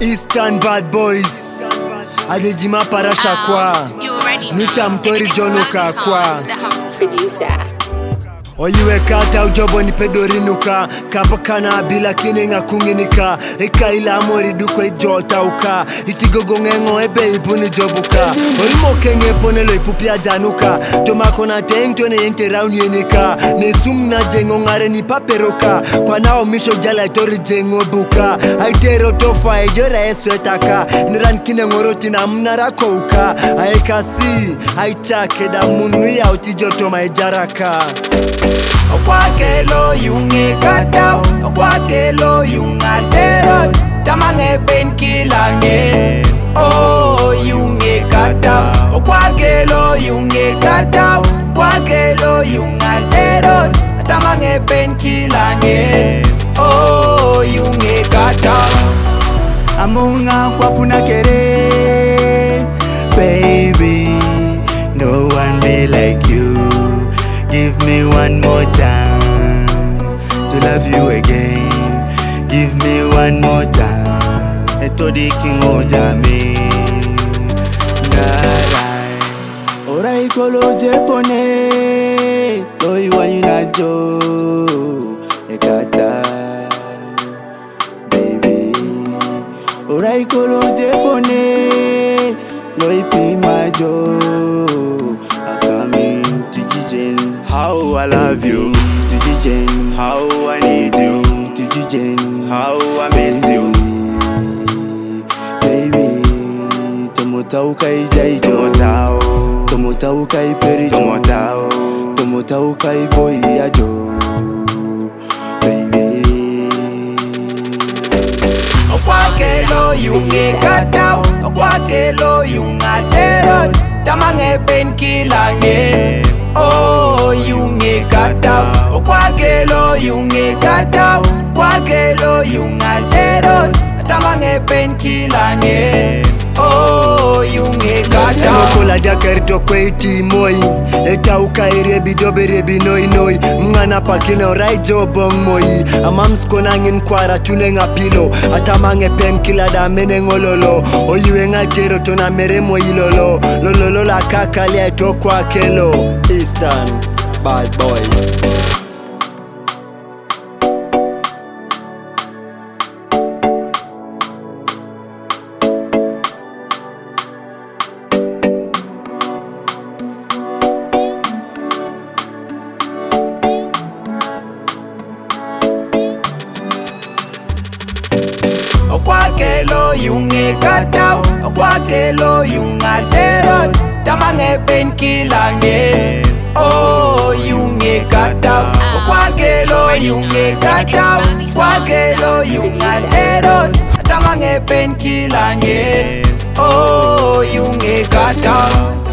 Eastern bad boys Adejima parasha kwa Nicha mtori jonuka kwa Producer Oyiwe kata ujobo ni pedorinuka Kapakana bila kininga kunginika Eka ila mori duko ijota uka Itigogo ngengo ebe ipuni jobuka Orimo kenge ponelo ipupia januka Tomako na tengto ne yente round yenika Nesum na jengo ngare ni paperoka Kwa nao misho jala itori jengo buka Aitero tofa ejora eswetaka Niran kine ngoroti na mnarako uka Aekasi, aichake da munu ya utijoto maijaraka Okwakelo yunge katao, okwakelo yunga terot, tamange penkila nge. Oh yunge katao, okwakelo yunge katao, okwakelo yunga terot, tamange penkila nge. Oh yunge katao. Amunga kwa puna kere, baby, no one be like you. Give me one more chance to love you again. Give me one more chance. Etodi king ojame. Narai. Orai kolo jepone. Loi wanyuna jo. Ekata. Baby. Orai kolo jepone. Loi pima jo. How I love you, Tijijen. How I need you, Tijijen. How I miss you, baby. Tomotau kai jai tomotau, tomotau kai peri tomotau, tomotau kai boy ajo, baby. Okwakelo yunge katao, okwakelo yunga terot, tamange penkila nge. Oh yunge katao, okwakelo yunge katao, okwakelo yunga terot, tamange penkila nge. Oh yunge katao. Mokola jakarito kweiti moi Eta ukaire bidobe rebi noi noi Mngana pakina orai jobong moi Amamsko nangin kwara tunenga pilo Atamange pen kila da mene ngololo Oyiwe nga jero tona mere mo ilolo Lololo la kakali aito kwa kelo Eastern bad boys Okwakelo yunge katao, okwakelo yunga terot, tamange penkila nge. Oh yunge katao, okwakelo yunge katao, okwakelo yunga terot, tamange penkila nge. Oh yunge katao.